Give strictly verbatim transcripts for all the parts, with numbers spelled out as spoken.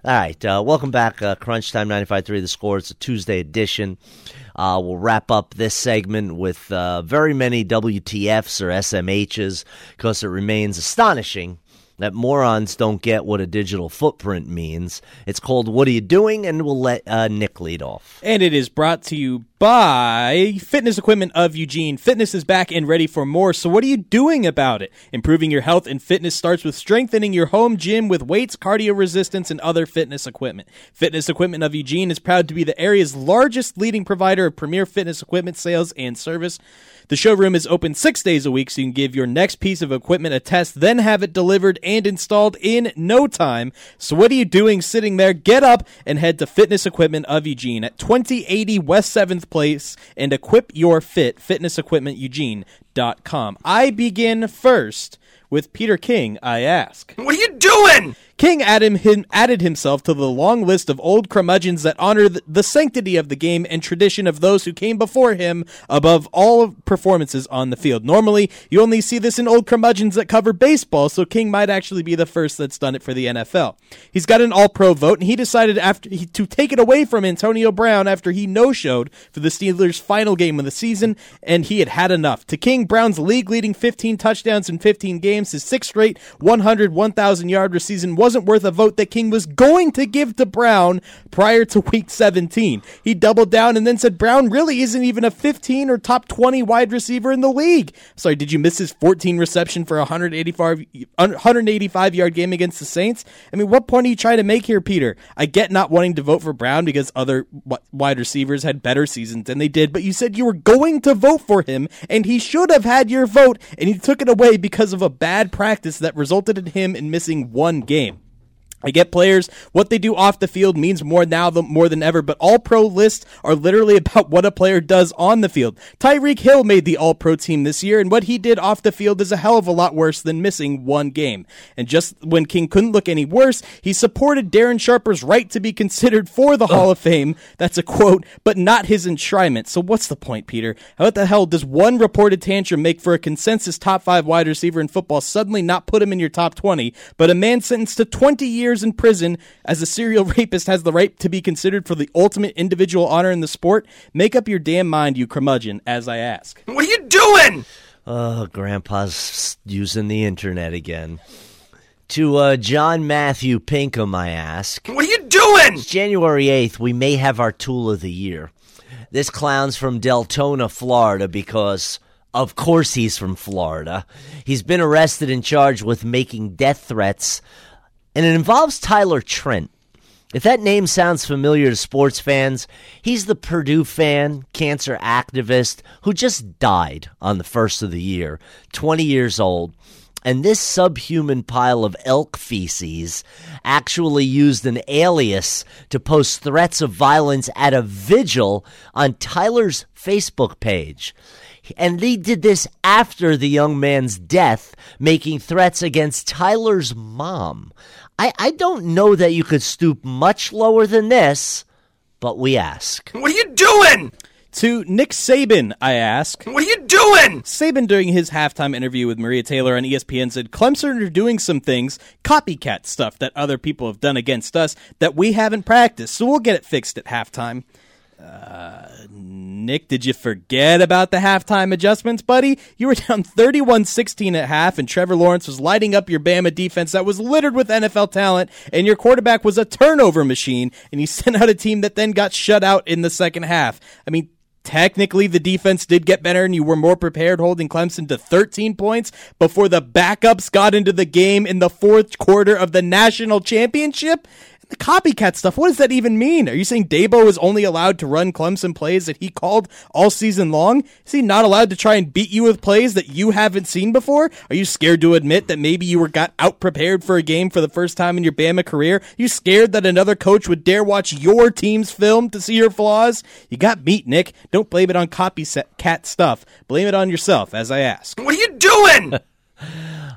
All right, uh, welcome back, uh, Crunch Time ninety-five point three The Score. It's a Tuesday edition. Uh, we'll wrap up this segment with uh, very many W T Fs or S M Hs because it remains astonishing that morons don't get what a digital footprint means. It's called What Are You Doing? And we'll let uh, Nick lead off. And it is brought to you by Fitness Equipment of Eugene. Fitness is back and ready for more, so what are you doing about it? Improving your health and fitness starts with strengthening your home gym with weights, cardio resistance, and other fitness equipment. Fitness Equipment of Eugene is proud to be the area's largest leading provider of premier fitness equipment sales and service. The showroom is open six days a week, so you can give your next piece of equipment a test, then have it delivered and installed in no time. So what are you doing sitting there? Get up and head to Fitness Equipment of Eugene at twenty eighty West seventh Place and equip your fit, fitness equipment eugene dot com. I begin first with Peter King. I ask, what are you doing? King added, him, added himself to the long list of old curmudgeons that honor the, the sanctity of the game and tradition of those who came before him above all performances on the field. Normally, you only see this in old curmudgeons that cover baseball, so King might actually be the first that's done it for the N F L. He's got an all-pro vote, and he decided after he, to take it away from Antonio Brown after he no-showed for the Steelers' final game of the season, and he had had enough. To King, Brown's league-leading fifteen touchdowns in fifteen games, his sixth straight one hundred, one thousand-yard season wasn't worth a vote that King was going to give to Brown prior to week seventeen. He doubled down and then said Brown really isn't even a fifteen or top twenty wide receiver in the league. Sorry, did you miss his fourteen reception for a one hundred eighty-five yard game against the Saints? I mean, what point are you trying to make here, Peter? I get not wanting to vote for Brown because other wide receivers had better seasons than they did, but you said you were going to vote for him, and he should have had your vote, and he took it away because of a bad practice that resulted in him in missing one game. I get players, what they do off the field means more now than, more than ever, but all-pro lists are literally about what a player does on the field. Tyreek Hill made the all-pro team this year, and what he did off the field is a hell of a lot worse than missing one game. And just when King couldn't look any worse, he supported Darren Sharper's right to be considered for the Hall of Fame. That's a quote, but not his enshrinement. So what's the point, Peter? What the hell does one reported tantrum make for a consensus top five wide receiver in football suddenly not put him in your top twenty, but a man sentenced to twenty years in prison as a serial rapist has the right to be considered for the ultimate individual honor in the sport? Make up your damn mind, you curmudgeon, as I ask. What are you doing? Oh, Grandpa's using the internet again. To uh, John Matthew Pinkham, I ask, what are you doing? It's January eighth. We may have our tool of the year. This clown's from Deltona, Florida, because of course he's from Florida. He's been arrested and charged with making death threats, and it involves Tyler Trent. If that name sounds familiar to sports fans, he's the Purdue fan, cancer activist, who just died on the first of the year, twenty years old. And this subhuman pile of elk feces actually used an alias to post threats of violence at a vigil on Tyler's Facebook page. And they did this after the young man's death, making threats against Tyler's mom. I, I don't know that you could stoop much lower than this, but we ask. What are you doing? To Nick Saban, I ask, what are you doing? Saban, during his halftime interview with Maria Taylor on E S P N, said Clemson are doing some things, copycat stuff that other people have done against us that we haven't practiced, so we'll get it fixed at halftime. Uh, Nick, did you forget about the halftime adjustments, buddy? You were down thirty-one sixteen at half, and Trevor Lawrence was lighting up your Bama defense that was littered with N F L talent, and your quarterback was a turnover machine, and you sent out a team that then got shut out in the second half. I mean, technically, the defense did get better, and you were more prepared, holding Clemson to thirteen points before the backups got into the game in the fourth quarter of the national championship. The copycat stuff, what does that even mean? Are you saying Dabo is only allowed to run Clemson plays that he called all season long? Is he not allowed to try and beat you with plays that you haven't seen before? Are you scared to admit that maybe you were got out-prepared for a game for the first time in your Bama career? Are you scared that another coach would dare watch your team's film to see your flaws? You got beat, Nick. Don't blame it on copycat stuff. Blame it on yourself, as I ask. What are you doing?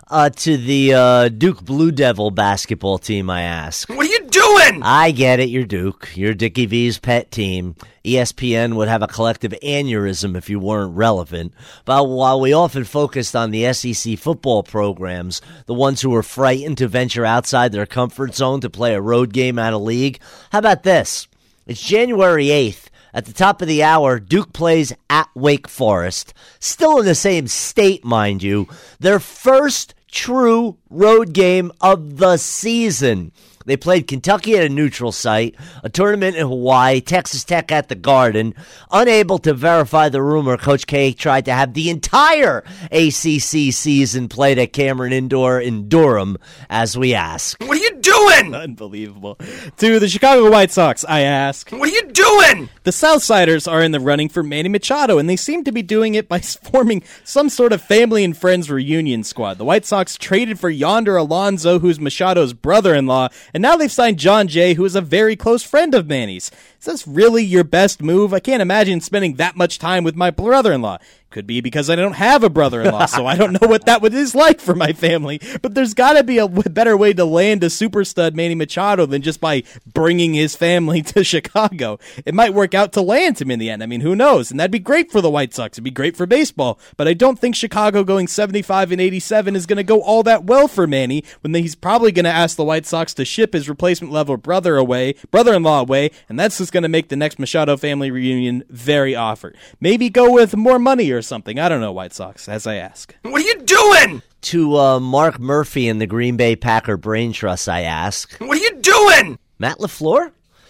Uh, to the uh, Duke Blue Devil basketball team, I ask. What are you doing? I get it, you're Duke. You're Dickie V's pet team. E S P N would have a collective aneurysm if you weren't relevant. But while we often focused on the S E C football programs, the ones who were frightened to venture outside their comfort zone to play a road game out of league, how about this? It's January eighth. At the top of the hour, Duke plays at Wake Forest. Still in the same state, mind you. Their first true road game of the season. They played Kentucky at a neutral site, a tournament in Hawaii, Texas Tech at the Garden. Unable to verify the rumor, Coach K tried to have the entire A C C season played at Cameron Indoor in Durham, as we ask. What are you doing? Unbelievable. To the Chicago White Sox, I ask. What are you doing? The Southsiders are in the running for Manny Machado, and they seem to be doing it by forming some sort of family and friends reunion squad. The White Sox traded for Yonder Alonso, who's Machado's brother-in-law, and now they've signed John Jay, who is a very close friend of Manny's. Is this really your best move? I can't imagine spending that much time with my brother-in-law. Could be because I don't have a brother-in-law, so I don't know what that is like for my family. But there's got to be a w- better way to land a super stud Manny Machado than just by bringing his family to Chicago. It might work out to land him in the end. I mean, who knows? And that'd be great for the White Sox. It'd be great for baseball. But I don't think Chicago going seventy-five and eighty-seven is going to go all that well for Manny when he's probably going to ask the White Sox to ship his replacement-level brother away, brother-in-law away, and that's just going to make the next Machado family reunion very awkward. Maybe go with more money or something. I don't know, White Sox, as I ask. What are you doing? To uh, Mark Murphy and the Green Bay Packer Brain Trust, I ask. What are you doing? Matt LaFleur?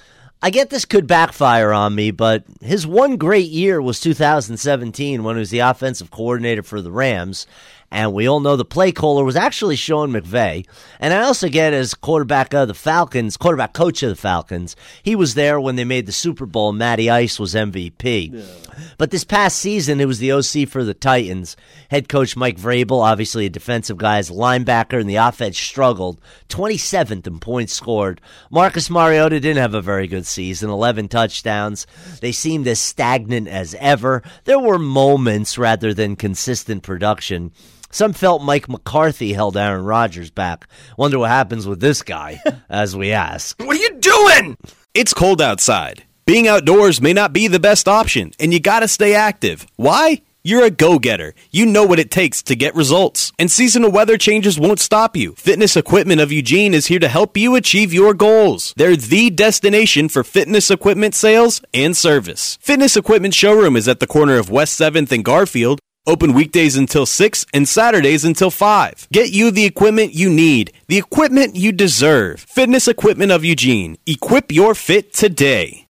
I get this could backfire on me, but his one great year was two thousand seventeen when he was the offensive coordinator for the Rams. And we all know the play caller was actually Sean McVay. And I also get as quarterback of the Falcons, quarterback coach of the Falcons, he was there when they made the Super Bowl. Matty Ice was M V P. Yeah. But this past season, it was the O C for the Titans. Head coach Mike Vrabel, obviously a defensive guy, as a linebacker, and the offense struggled. twenty-seventh in points scored. Marcus Mariota didn't have a very good season, eleven touchdowns. They seemed as stagnant as ever. There were moments rather than consistent production. Some felt Mike McCarthy held Aaron Rodgers back. Wonder what happens with this guy, as we ask. What are you doing? It's cold outside. Being outdoors may not be the best option, and you gotta stay active. Why? You're a go-getter. You know what it takes to get results. And seasonal weather changes won't stop you. Fitness Equipment of Eugene is here to help you achieve your goals. They're the destination for fitness equipment sales and service. Fitness Equipment Showroom is at the corner of West seventh and Garfield. Open weekdays until six and Saturdays until five. Get you the equipment you need, the equipment you deserve. Fitness Equipment of Eugene. Equip your fit today.